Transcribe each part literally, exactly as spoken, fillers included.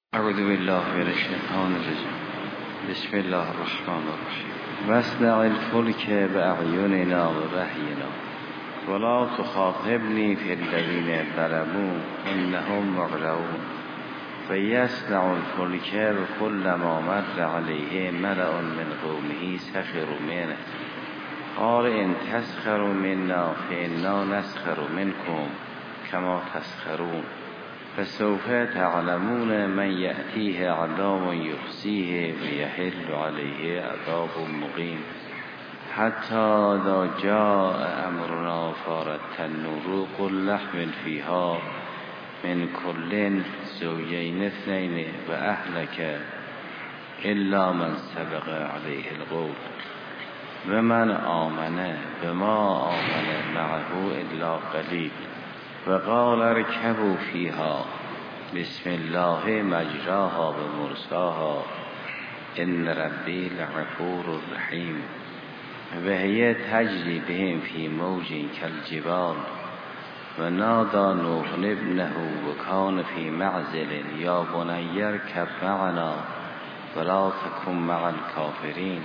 اعوذ بالله من الشیطان الرجیم. بسم الله الرحمن الرحیم. واصنع الفلک باعیننا ووحینا ولا تخاطبنی فی الذین ظلموا انهم مغرقون. فیصنع الفلک وکلما مر علیه ملأ من قومه سخروا منه قال ان تسخروا منا فانا نسخر منکم کما تسخرون. فسوف تعلمون من یأتیه عذاب یخزیه ویحل علیه عذاب مقیم. حتی اذا جاء امرنا فارت النور قل نحمل فیها من کل زوجین اثنین و اهلک الا من سبق علیه القول و من آمن بما آمن معه الا قلیل. وقال اركبوا فيها بسم الله مجراها ومرساها ان ربي لغفور رحيم. وهي تجري بهم في موج كالجبال ونادى نوح ابنه وكان في معزل يا بني اركب معنا ولا تكن مع الكافرين.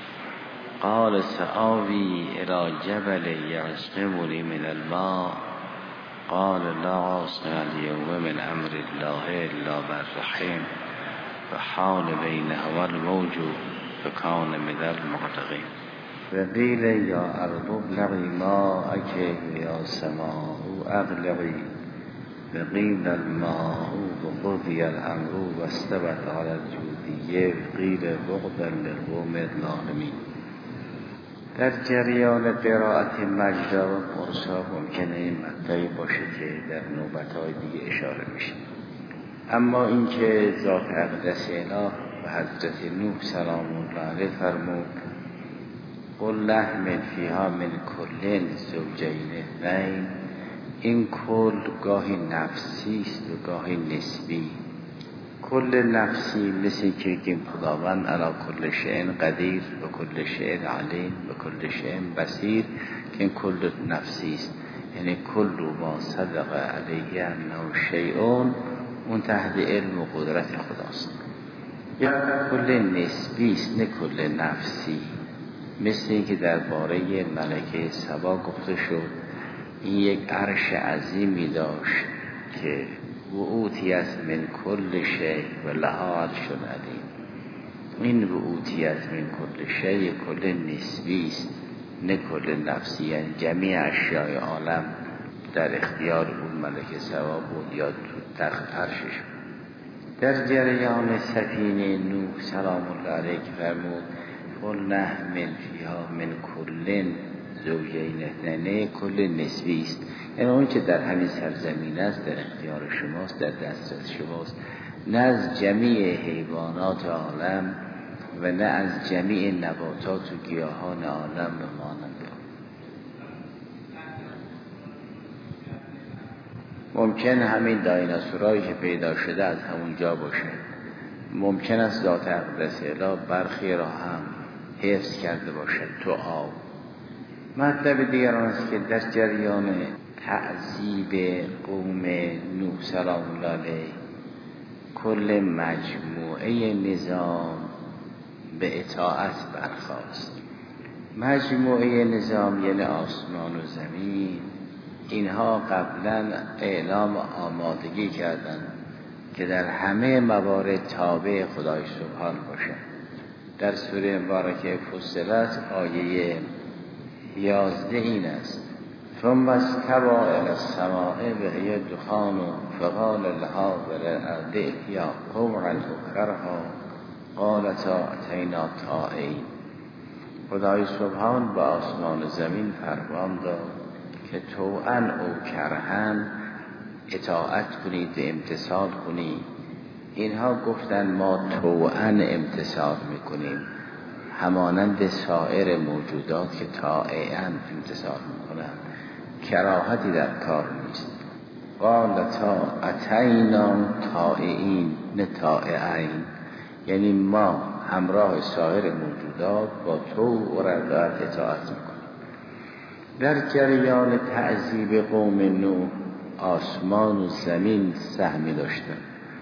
قال سآوي إلى جبل يعصمني من الماء قال لا عاصم اليوم من امر الله الا من رحم فحال بینهما الموج فکان من المغرقین. و قیل یا ارض ابلعی ماءک یا سماء اقلعی و قیل الماء وقضی الامر واستوت علی الجودیه و قیل بعدا للقوم الظالمین. در جریان قرائت مجدا و مرسا ممکنه این مقطعی باشه که در نوبت‌های دیگه اشاره میشه، اما اینکه ذات اقدس اله و حضرت نوح سلام الله علیه فرمود قل نحمل فیها من کل زوجین اثنین، این کل گاهی نفسی است و گاهی نسبی. کل نفسی مثل که که خداوند علی کل شیء قدیر و کل شیء علیم و کل شیء بصیر، که این کل نفسی است، یعنی کل ما صدق علیه انه شیء اون تحت علم و قدرت خداست. یا کل نسبی است نه کل نفسی، مثل این که درباره ملکه سبا گفته شد این یک عرش عظیمی داشت که و اوتیت من کل شیء و لها عرش عظیم. این و اوتیت من کل شیء کل نسبی است نه کل نفسی، یعنی جمیع اشیاء عالم در اختیار اون ملک سبا بود یا تو تخت عرشش. در جریان سفینه نوح سلام الله علیه فرمود قل نحمل فیها من کل زوجین اثنین، کل نسبی است، یعنی اون که در همین سرزمین است در اختیار شماست، در دسترس شماست، نه از جمیع حیوانات عالم و نه از جمیع نباتات و گیاهان عالم و مانند. ممکن همین دایناسورایی که پیدا شده از همون جا باشه، ممکن است ذات اقدس اله برخی را هم حفظ کرده باشد تو آب. مطلب دیگر آن است که در جریان تعذیب قوم نوح سلام الله علیه کل مجموعه نظام به اطاعت برخاست. مجموعه نظام یعنی آسمان و زمین، اینها قبلا اعلام آمادگی کردند که در همه موارد تابع خدای سبحان باشند. در سوره مبارکه فصلت آیه یازده این است ثم استوى الی السماء وهي دخان فقال لها وللارض ائتیا طوعا او کرها قالتا اتینا طائعین. خدای سبحان با آسمان و زمین فرمان داد که طوعا او کرها اطاعت کنید و امتثال کنید. اینها گفتن ما طوعا امتثال میکنیم، همانند سایر موجودات که طائعا امتثال میکنن، کراهتی در کار نیست. قالتا اتینا طائعین نه طائعین، یعنی ما همراه سایر موجودات با طوع و رغبت اطاعت میکنیم. در جریان تعذیب قوم نوح آسمان و زمین سهمی داشتن،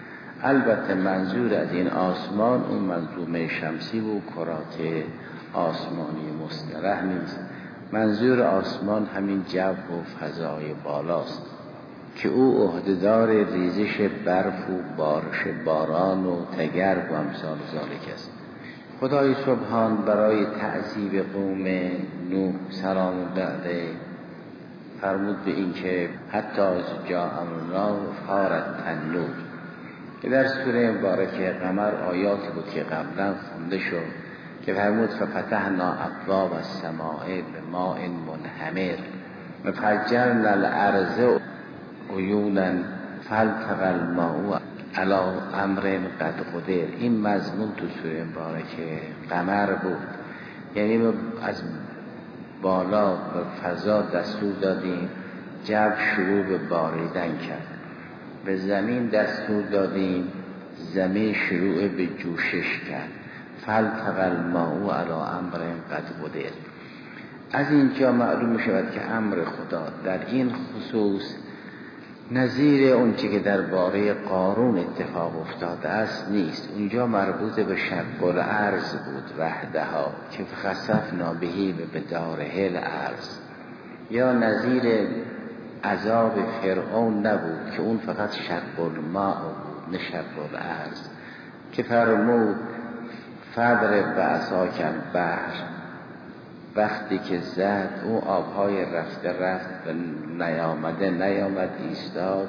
البته منظور از این آسمان اون منظومه شمسی و کرات آسمانی مسترح نیست. منظور آسمان همین جو و فضای بالاست که او عهدهدار ریزش برف و بارش باران و تگرگ و امثال ذالک است. خدای سبحان برای تعذیب قوم نوح سلام الله علیه فرمود به این که حتی از جا امرنا فارت تنور، که در سوره مبارکه قمر آیاتی بود که قبلا خونده شد که فرمود ففتحنا ابواب السماء بماء منهمر وفجرنا الارض عیونا فالتقى الماء علی امر قد قدر. این مضمون تو سوره مبارکه قمر بود، یعنی از بالا به فضا دستور دادیم جو شروع به باریدن کرد، به زمین دستور دادیم زمین شروع به جوشش کرد. فالتقى الماء علی امر قد قدر. از اینجا معلوم می شود که امر خدا در این خصوص نظیر اون چی که درباره قارون اتفاق افتاده است نیست. اونجا مربوط به شق الارض بود وحدها که خسفنا بهی به بداره الارض، یا نظیر عذاب فرعون نبود که اون فقط شق الماء بود نه شق الارض که فرمود فضرب بعصاک البحر، وقتی که زد او آبهای رفته رفت و نیامده نیامد ایستاد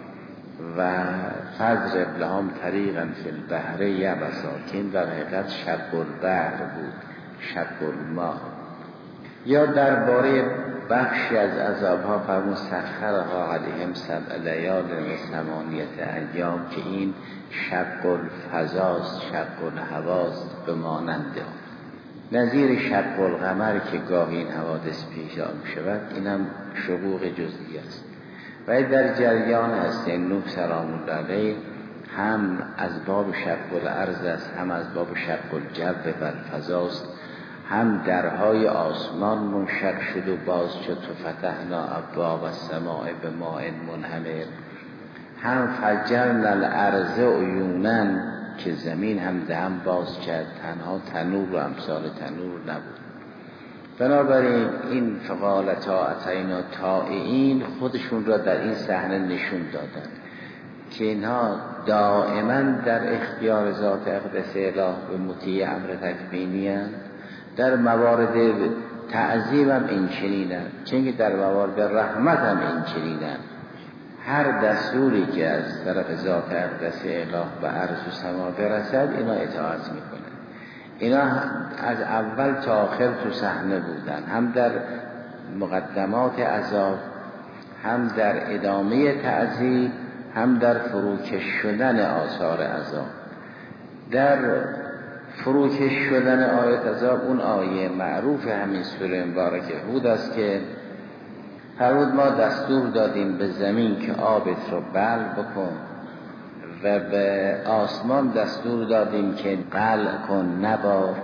و فضرب لهم طریقا فی البحر یبسا که این در حقیقت شق البحر بود شق الماء. یا درباره بخشی از عذابها فرمود سخرها علیهم سبع لیال و ثمانیة ایام که این شق الفضاست شق الهواست به مانند نظیر شق القمر که گاهی این حوادث پیش می شود. اینم شقوق جزئی است و در جریان است. نوح سلام الله علیه هم از باب شق الارض است، هم از باب شق الجو و الفضاست، هم درهای آسمان منشق شد و باز شد و فتحنا ابواب السماء بماء منهمر، هم فجرنا الارض عیونا که زمین هم دهم باز کرد، تنها تنور و امثال تنور نبود. بنابراین این فقالتا اتینا طائعین خودشون را در این صحنه نشون دادن که اینها دائما در اختیار ذات اقدس اله به مطیع امر تکوینی هستند. در موارد تعظیم هم این چنینند، چون در موارد رحمت هم این چنینند. هر دستوری که از طرف ذات اقدس اله به عرش و سما برسد اینا اطاعت میکنن. اینا از اول تا آخر تو صحنه بودن، هم در مقدمات عذاب، هم در ادامه تعذیب، هم در فروکش شدن آثار عذاب. در فروکش شدن آیت عذاب اون آیه معروف همین سوره مبارکه هود است که فرمود ما دستور دادیم به زمین که آبت رو بل بکن و به آسمان دستور دادیم که قلع کن نبار،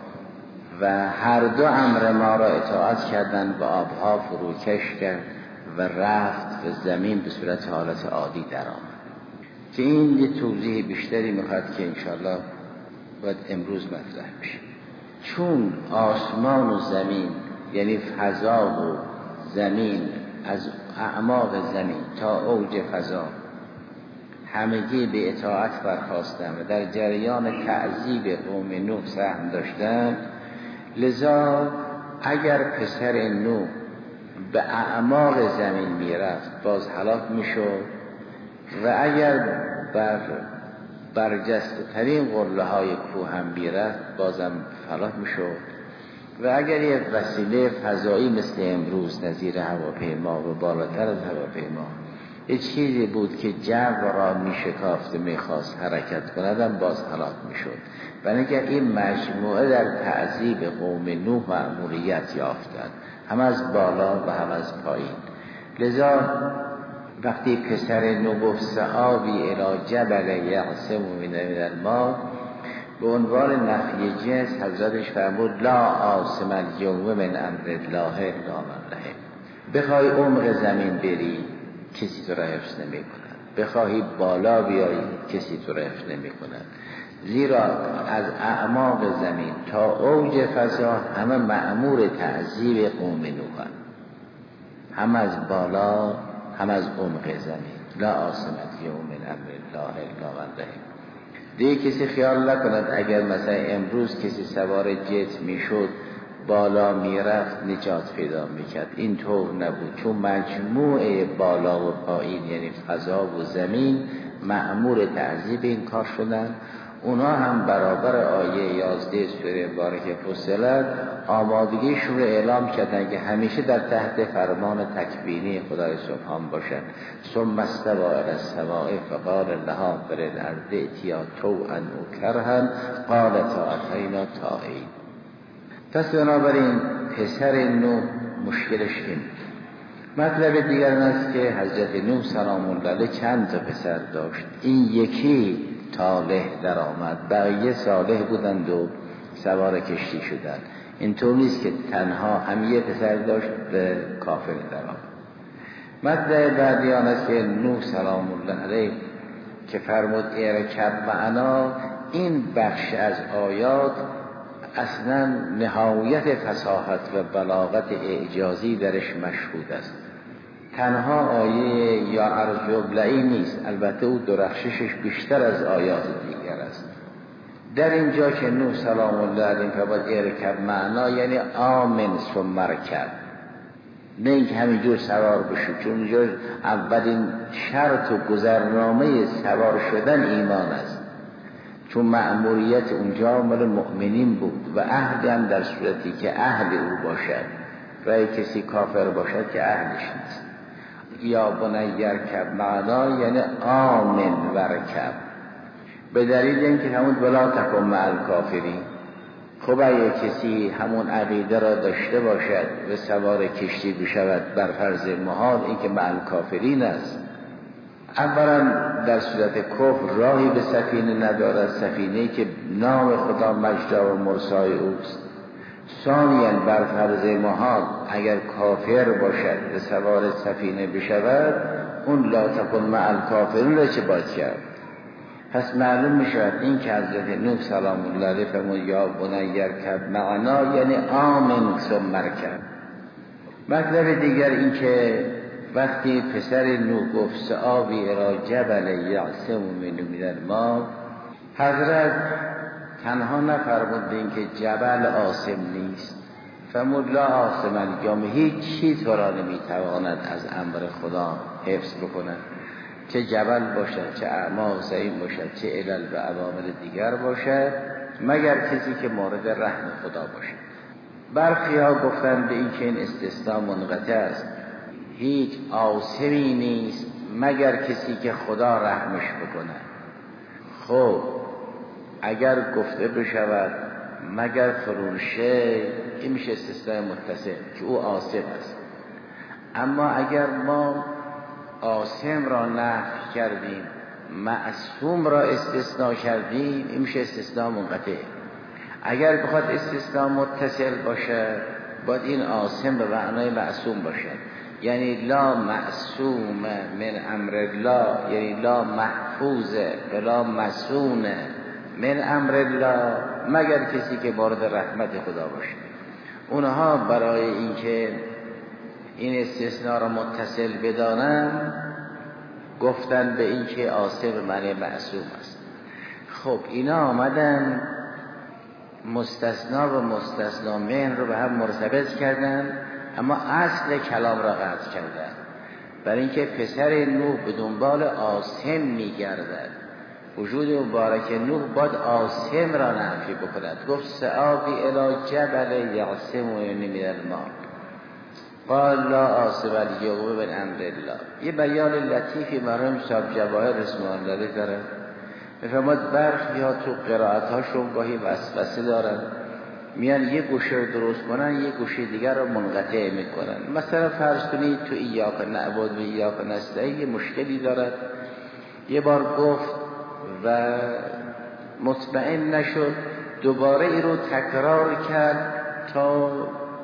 و هر دو امر ما را اطاعت کردن و آبها فروکش کرد و رفت و زمین به صورت حالت عادی در آمد. که این یه توضیح بیشتری میخواد که انشاءالله باید امروز مطرح بشه. چون آسمان و زمین یعنی فضا و زمین از اعماق زمین تا اوج فضا همگی به اطاعت برخاستن و در جریان تعذیب قوم نوح سهم داشتن، لذا اگر پسر نوح به اعماق زمین میرفت باز هلاک میشد و اگر بر برجسته ترین قله های کوه هم میرفت بازم هلاک میشد. و اگر یک وسیله فضایی مثل امروز نظیر هواپیما و بالاتر از هواپیما یک چیزی بود که جو را میشکافت میخواست حرکت کندم باز هلاک میشد. و اگر این مجموعه در تعذیب قوم نوح مأموریت یافتند، هم از بالا و هم از پایین. لذا وقتی پسر نوح گفت سآوی الی جبل یعصم من الماء، به عنوان نفی جنس حضرتش فرمود لا عاصم الیوم من امر الله الا من رحم. بخوای عمق زمین بری کسی تو را حفظ نمی کند، بخواهی بالا بیایی کسی تو رفت نمی کند، زیرا از اعماق زمین تا اوج فضا همه مأمور تعذیب قوم نوحن، هم از بالا هم از عمق زمین. لا عاصمت یوم من امر الله الا من رحم. دیگه کسی خیال نکند اگر مثلا امروز کسی سوار جت میشد بالا میرفت نجات پیدا میکرد، این طور نبود، چون مجموعه بالا و پایین یعنی فضا و زمین مأمور تعذیب این کار شدن. اونا هم برابر آیه یازده سوره مبارکه فصلت آمادگیشون رو اعلام کردن که همیشه در تحت فرمان تکوینی خدای سبحان باشن. ثم استوى الی السماء فقال لها وللارض ائتیا طوعا او کرها قالتا اتینا طائعین. پس بنابراین پسر نوح مشکلش این. مطلب دیگر این است که حضرت نوح سلام الله علیه چند تا پسر داشت. این یکی صالح در آمد، بقیه صالح بودند و سوار کشتی شدند. اینطور نیست که تنها هم یه پسر داشت به کافر در آمد. مطلب بعدی آن است که نوح سلام الله علیه که فرمود ارکب معنا، این بخش از آیات اصلا نهایت فصاحت و بلاغت اعجازی درش مشهود است. تنها آیه یا ارجبلعی نیست، البته او درخششش بیشتر از آیات دیگر است. در اینجا که نوح سلام الله علیه فرمود ارکب معنا یعنی آمن ثم مرکب، نه اینکه همینجور سوار بشو، چون اونجا اولین شرط و گذرنامه سوار شدن ایمان است، چون مأموریت اونجا مال مؤمنین بود و عهد هم در صورتی که اهل او باشد و کسی کافر باشد که اهلش نیست. یا بنی ارکب معنا یعنی آمن ورکب، به دلیل اینکه همون بلا تکن مع الکافرین. خب اگه کسی همون عقیده را داشته باشد و سوار کشتی بشود بر فرض محال اینکه مع الکافرین است، اولا در صورت کفر راهی به سفینه ندارد، سفینه‌ای که نام خدا مجدا و مرسای اوست. ثانیاً بر فرض محال اگر کافر باشد و سوار سفینه بشود، اون لا تکن مع الکافرین را چه باید کرد؟ پس معلوم میشود این که حضرت نوح سلام الله علیه فرمود یا بنی ارکب معنا یعنی آمن ثم مرکب. مطلب دیگر این که وقتی پسر نوح گفت سآوی الی جبل یعصمنی من الماء، حضرت تنها نفرمود به این که جبل عاصم نیست، فرمود لا عاصم الیوم، هیچ چیز تو را نمیتواند از امر خدا حفظ بکند، چه جبل باشد، چه اعماق زمین باشد، چه علل و عوامل دیگر باشد، مگر کسی که مورد رحم خدا باشد. برخی ها گفتن به این که این استثناء منقطع است، هیچ عاصمی نیست مگر کسی که خدا رحمش بکنه. خب اگر گفته بشود مگر فرونشه، این میشه استثناء متصل که او عاصم است. اما اگر ما عاصم را نفی کردیم، معصوم را استثناء کردیم، این میشه استثناء منقطع. اگر بخواد استثناء متصل باشه باید این عاصم به معنای معصوم باشه، یعنی لا معصوم من امر الله، یعنی لا محفوظ ولا مسون من امر الله، مگر کسی که وارد رحمت خدا باشه. اونها برای اینکه این استثناء را متصل بدانن گفتن به این که عاصم معنی معصوم است. خب اینا آمدن مستثنا و مستثنا من رو به هم مرتبط کردن، اما اصل کلام را قطع کردن، برای اینکه پسر نوح به دنبال عاصم میگردد. وجود مبارک نوح باید عاصم را نفی بکند. گفت سآوی الی جبل یعصمنی من الماء قال لا عاصم الیوم من امر الله. یه بیان لطیفی مرحوم صاحب جواهر رحمه الله علیه داره. بفرماد برخی ها تو قرائت هاشون گاهی وسوسه دارن، میان یه گوشه رو درست کنن یه گوشه دیگر رو منقطع میکنن. مثلا فرض کنید تو ایاک نعبد و ایاک نستعین یه مشکلی دارد، یه بار گفت و مطمئن نشد، دوباره ای رو تکرار کرد تا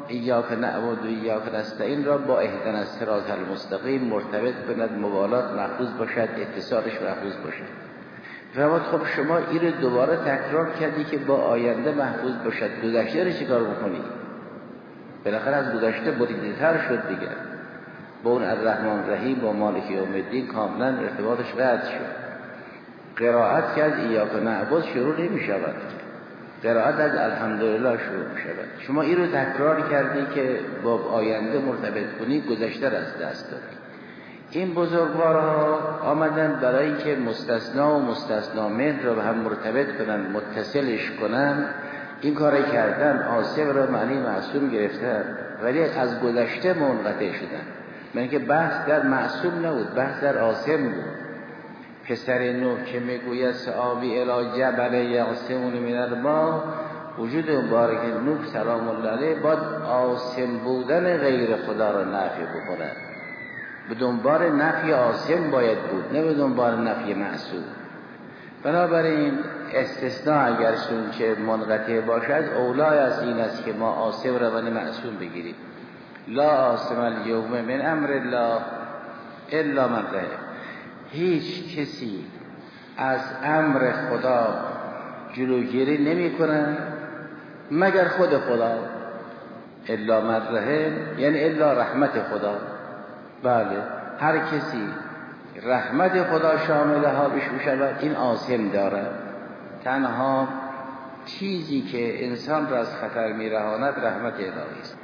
ایاک نعبد و ایاک نستعین را با اهدنا الصراط المستقیم مرتبط کند، موالات محفوظ باشد، اتصالش محفوظ باشد. فرمود خب شما این رو دوباره تکرار کردی که با آینده محفوظ باشد، گذشته رو چیکار بکنی؟ بالاخره از گذشته بریده‌تر شد دیگه. با اون الرحمن الرحیم با مالک یوم الدین کاملا ارتباطش قطع شد. قرائت کرد ایاک نعبد شروع نمی شود، قرائت از الحمدلله شروع می شود. شما این رو تکرار کردی که با آینده مرتبط کنی، گذشته را از دست دادی. این بزرگوارها آمدن برای که مستثنا و مستثنا منه را به هم مرتبط کنن، متصلش کنن، این کار کردن. عاصم را معنی معصوم گرفتن ولی از گذشته منقطع شدن. من که بحث در معصوم نبود، بحث در عاصم بود. پسر نوح که میگوید سآوی الی جبل یعصمونی من الماء، وجود مبارک نوح سلام الله علیه باید عاصم بودن غیر خدا را نفی بکنه. به دنبال نفی عاصم باید بود، نه به دنبال نفی معصوم. بنابراین استثناء اگر چه منقطع باشد اولای از این است که ما عاصم را و معصوم بگیریم. لا عاصم الیوم من امر الله الا من رحم. هیچ کسی از امر خدا جلوگیری نمی کنه مگر خود خدا. الا من رحم یعنی الا رحمت خدا. بله، هر کسی رحمت خدا شامل حالش بشود این عاصم دارد. تنها چیزی که انسان را از خطر میرهاند رحمت الهی است.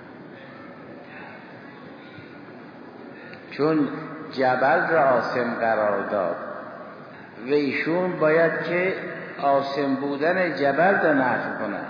چون جبل را عاصم قرار داد و ایشون باید که عاصم بودن جبل را نفی کنند.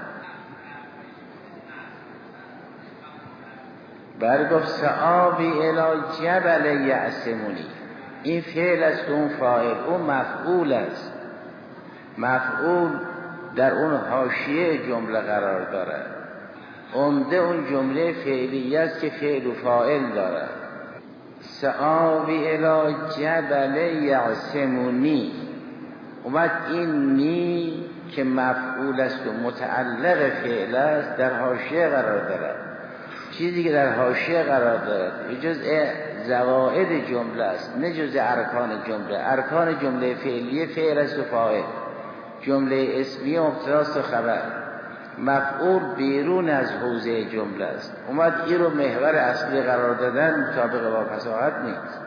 بر گفت سآوی الی جبل یعصمونی، این فعل است، اون فاعل، اون مفعول است. مفعول در اون حاشیه جمله قرار دارد. عمده اون جمله فعلی است که فعل و فاعل دارد. سآوی الی جبل یعصمونی، اومد این نی که مفعول است و متعلق فعل است در حاشیه قرار دارد. چیزی که در حاشیه قرار دارد جزء زوائد جمله است، نه جزء ارکان جمله. ارکان جمله فعلیه فعل است و فاعل، جمله اسمیه مبتداست و خبر. مفعول بیرون از حوزه جمله است. اومد این رو محور اصلی قرار دادن مطابق با فصاحت نیست.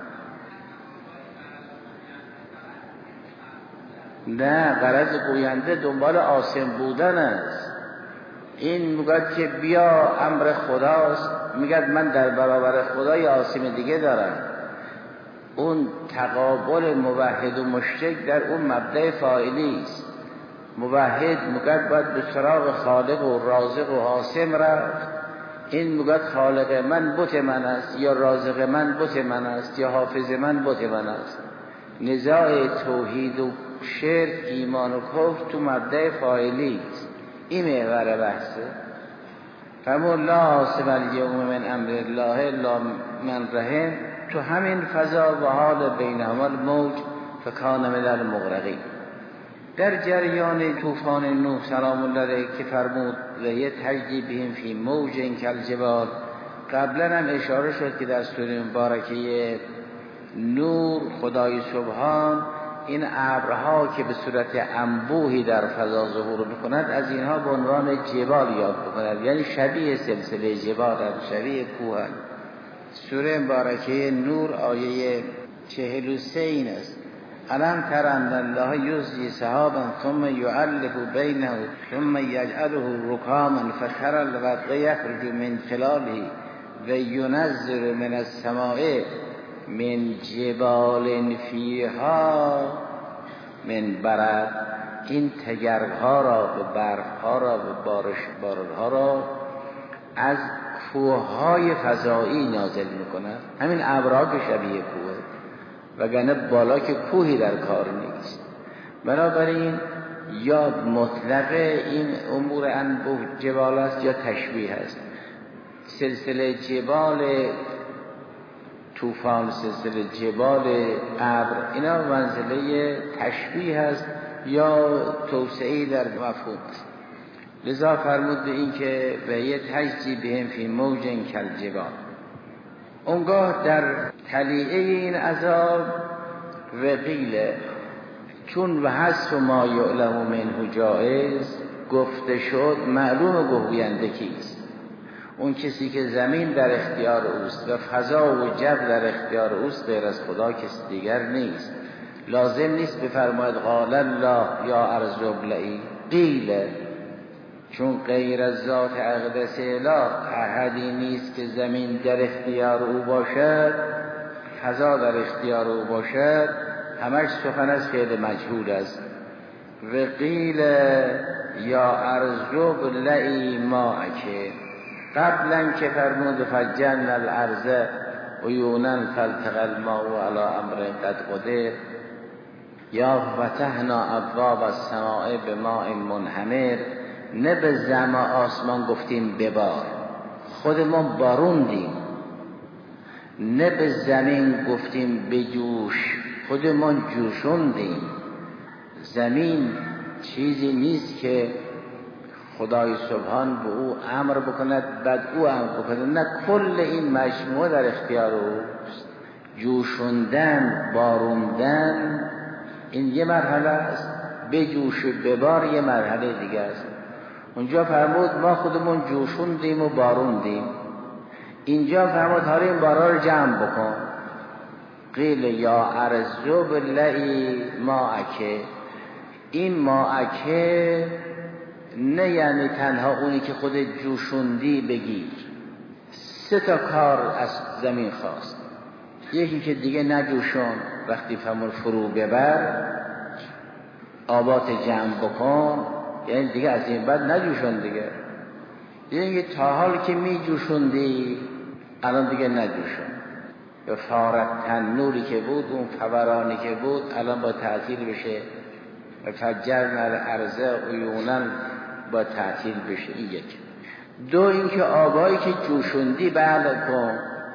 نه، غرض گوینده دنبال عاصم بودن است. این میگه که بیا امر خداست، میگه من در برابر خدا یه عاصم دیگه دارم. اون تقابل موحد و مشرک در اون مبدأ فاعلی است. موحد میگه باید به سراغ خالق و رازق و عاصم رفت. این میگه خالق من بت من است، یا رازق من بت من است، یا حافظ من بت من است. نزاع توحید و شرک، ایمان و کفر تو مبدأ فاعلی است. این محور بحثه. فرمود لا عاصم الیوم من امر الله الا من رحم. تو همین فضا و حال بینهما الموج فکان من المغرقین. در جریان طوفان نوح سلام الله علیه که فرمود و یه تجری بهم فی موج کالجبال، قبلا هم اشاره شد که در سوره مبارکه نور خدای سبحان این ابرها که به صورت انبوهی در فضا ظهور می‌کند از اینها به عنوان جبال یاد بکند، یعنی شبیه سلسله جبال، شبیه کوه. سوره مبارکه نور آیه چهل و سه این است: الم تر ان الله یزجی سحابا ثم یؤلف بینه ثم یجعله رکاما فتری الودق یخرج من خلاله و ینزل من السماء من جبال فیها من برد. این تگرها را به برفها را به بارش بارانها را از کوههای فضایی نازل میکنه. همین ابرها که شبیه کوه، وگرنه بالا که کوهی در کار نیست. بنابراین یا مطلق این امور انبوه جبال است یا تشبیه است. سلسله جبال طوفان، سلسله جبال ابر، اینا منزله تشبیه است یا توسعه در مفهوم است. لذا فرمود به این که به یه تجزی بهم فی موج کالجبال. اونگاه در تلیعه این عذاب و قیله، چون و حذف ما یعلم منه جایز گفته شد، معلوم گوینده کیست؟ اون کسی که زمین در اختیار اوست و فضا و جو در اختیار اوست، غیر از خدا کسی دیگر نیست. لازم نیست بفرماید قال الله یا ارض ابلعی، قیله، چون غیر از ذات اقدس اله احدی نیست که زمین در اختیار او باشد، فضا در اختیار او باشد، همش سخن از فعل مجهول است. و قیل یا ارض ابلعی ماءک، قبلا که فرمود فجرنا الارض عیونا فالتقى الماء علی امر قد قدر، یا فتحنا ابواب السماء بماء منهمر، نه به زم آسمان گفتیم ببار، خودمون باروندیم، نه به زمین گفتیم بجوش، خودمون جوشوندیم. زمین چیزی نیست که خدای سبحان به او امر بکند بعد او امر بکند، نه، کل این مجموعه در اختیار اوست. جوشوندن، باروندن این یه مرحله است، بجوش و ببار یه مرحله دیگه است. اونجا فرمود ما خودمون جوشوندیم و باروندیم، اینجا فرمود حالا این بارا رو جمع بکن. قیل یا ارض ابلعی ماءک، این ماءک نه یعنی تنها اونی که خود جوشوندی بگیر، سه تا کار از زمین خواست. یکی که دیگه نجوشون، وقتی فرمود فرو ببر، آبات جمع بکن، یعنی دیگه از این بعد نجوشون دیگه. یعنی تا حال که می جوشوندی الان دیگه نجوشون. یا فارت تنوری که بود، اون فورانی که بود الان با تعطیل بشه. فجرنا الارض عیونا با تعطیل بشه. این یک. دو اینکه آبهایی که جوشوندی بله کن.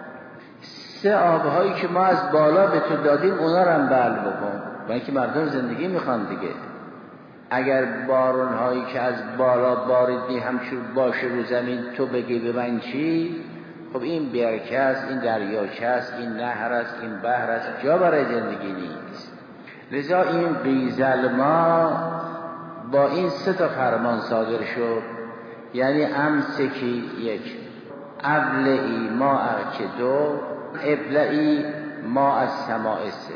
سه آبهایی که ما از بالا به تو دادیم اونا رو هم بله بکن، و اینکه مردم زندگی میخوان دیگه. اگر بارونهایی که از بالا باریدی همچون باشه رو زمین تو بگی به من چی؟ خب این برکه است، این دریاچه است، این نهر است، این بحر است، جا برای زندگی نیست. لذا این قیزل ما با این سه تا فرمان صادر شد، یعنی امسکی یک، ابلعی ما که دو، ابلعی ما از سماع سه.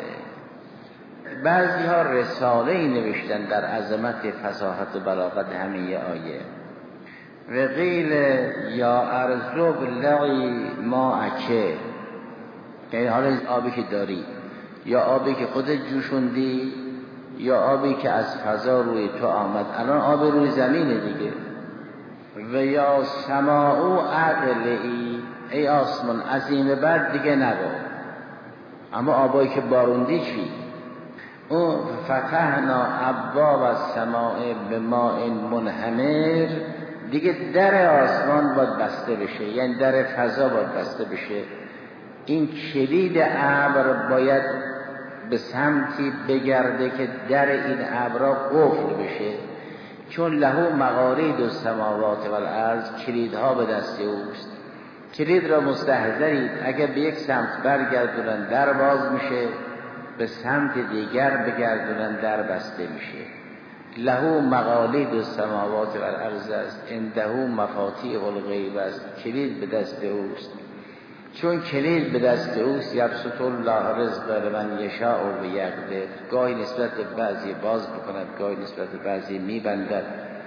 بعضی ها رساله ای نوشتن در عظمت فصاحت و بلاغت همین آیه. و قیل یا ارض ابلعی ماءک، یعنی حالا آبی که داری، یا آبی که خودت جوشوندی، یا آبی که از فضا روی تو آمد، الان آب روی زمینه دیگه. و یا سماء اقلعی، ای آسمان از این بعد دیگه نبا. اما آبایی که باروندی چی؟ اون فتحنا ابواب السماء بماء منهمر، دیگه در آسمان باید بسته بشه، یعنی در فضا باید بسته بشه. این کلید ابر باید به سمتی بگرده که در این ابرها قفل بشه، چون له مقالید السماوات والارض، کلیدها به دست اوست. کلید را مستحضرید، اگر به یک سمت برگردونن در باز میشه، به سمت دیگر بگردونن در بسته میشه. له مقالید السماوات والارض است، عنده مفاتیح الغیب است، کلید به دست اوست. چون کلید به دست اوست، یبسط الله رزق لمن یشاء و یقدر، گاهی نسبت به بعضی باز بکند، گاهی نسبت به بعضی میبندد،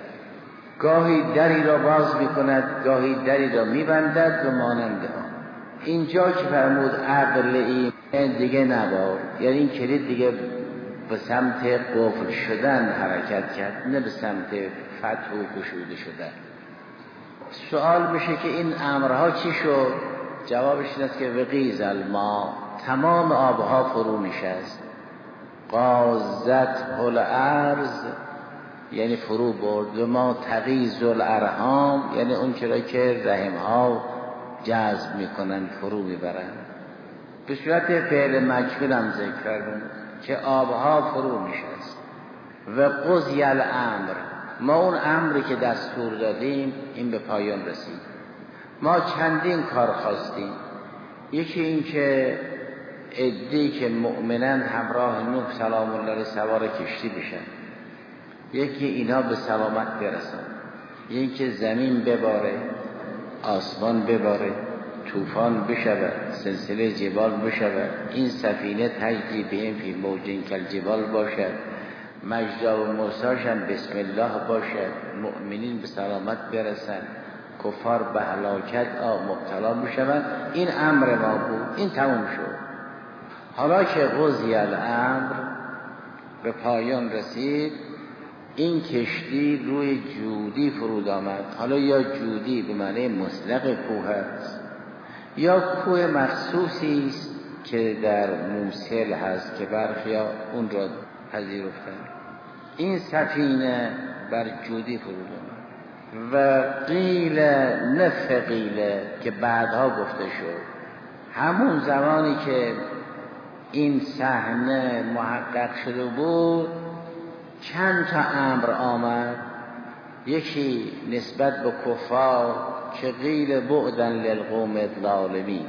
گاهی دری را باز میکند، گاهی دری را میبندد و ماننده ها. اینجا که فرمود ابلعی دیگه نبار، یعنی این کلید دیگه به سمت قفل شدن حرکت کرد، نه به سمت فتح و گشوده شدن. سوال میشه که این امرها چی شد؟ جوابش این است که وقیز الماء، تمام آبها فرو نشست. قازت الارض، یعنی فرو برد. و ما تغیز الارحام، یعنی اون چرا که رحمها جذب میکنن، فرو میبرن. به صورت فعل مجهول هم ذکر کردن که آبها فرو نشست. و قضی الامر، ما اون امری که دستور دادیم این به پایان رسید. ما چندین کار خواستیم. یکی این که عده‌ای که مؤمنن همراه نوح سلام الله علیه سوار کشتی بشن، یکی اینا به سلامت برسن، یکی که زمین بباره، آسمان بباره، طوفان بشود، سلسله جبال بشود، این سفینه تجری بهم فی موج کالجبال باشد، مجدا و موساش هم بسم الله باشد، مؤمنین به سلامت برسن، کفار به هلاکت مبتلا بشوند. این امر ما بود، این تموم شد. حالا که قضی الامر به پایان رسید، این کشتی روی جودی فرود آمد. حالا یا جودی به معنی مطلق کوه است، یا کوه مخصوصی است که در موصل هست که برخیا اون را پذیرفتن. این سفینه بر جودی فرود آمد و قیل نف قیل که بعدها گفته شد، همون زمانی که این صحنه محقق شده بود چند تا امر آمد. یکی نسبت به کفار که قیل بعدن للقوم الظالمین،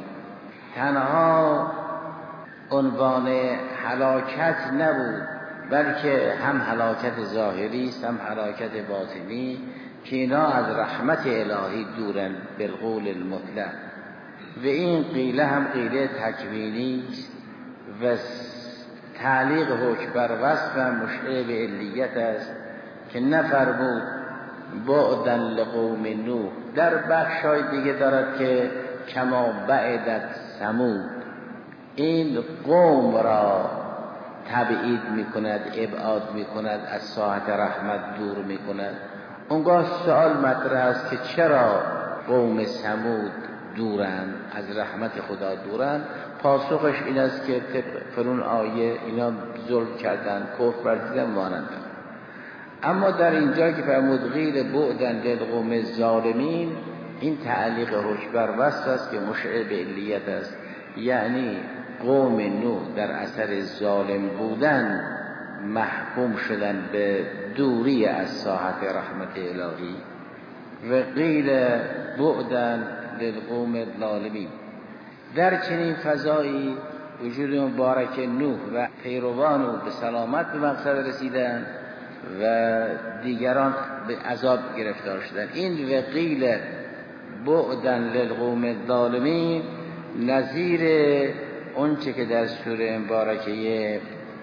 تنها عنوان هلاکت نبود، بلکه هم هلاکت ظاهری است هم هلاکت باطنی که اینا از رحمت الهی دورن بالقول المطلق. و این قیله هم قیله تکوینی است و تعلیق حکم بر وصف مشعر به علیت است که نفرمود بعدن لقوم نوح. در بخشای دیگه دارد که کما بعدت ثمود، این قوم را تبعید می کند، ابعاد می کند، از ساحت رحمت دور می کند. اونگاه سوال مطرح است که چرا قوم ثمود دورند، از رحمت خدا دورند؟ پاسخش این است که فرون آیه اینا ظلم کردن، کفر ورزیدن، مانند. اما در اینجا که فرمود غیر بعدن للقوم الظالمین، این تعلیق حکم بر وصف است که مشعر به علیت است، یعنی قوم نوح در اثر ظالم بودن محکوم شدن به دوری از ساحت رحمت الهی. و قیل بعدن للقوم الظالمین. در چنین فضایی وجود مبارک نوح و پیروان او به سلامت به مقصد رسیدن و دیگران به عذاب گرفتار شدن. این و قیل بعدن للقوم الظالمین نظیر اون چه که در سوره مبارکه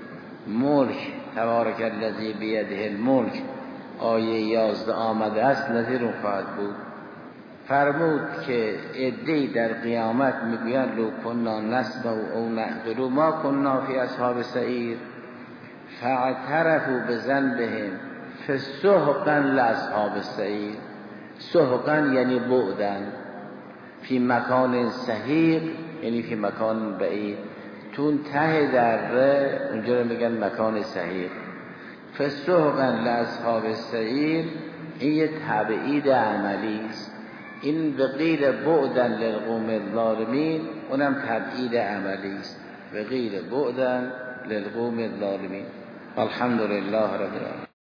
ملک تبارک الذی بیده الملک آیه یازده آمده است، نظیر اون خواهد بود. فرمود که عده‌ای در قیامت میگویند لو کنا نسمع او نعقل ما کنا فی اصحاب سعیر فاعترفوا بذنبهم فسحقا لاصحاب سعیر. سحقا یعنی بعدن، فی مکان سحیق یعنی فی مکان بعید، تون ته دره اونجا رو میگن مکان سحیق. فسحقا لاصحاب سعیر این یه تبعید عملی است. این بغیر بعدن للقوم الظالمین اونم تبعید عملی است. بغیر بعدن للقوم الظالمین. الحمدلله رب العالمین.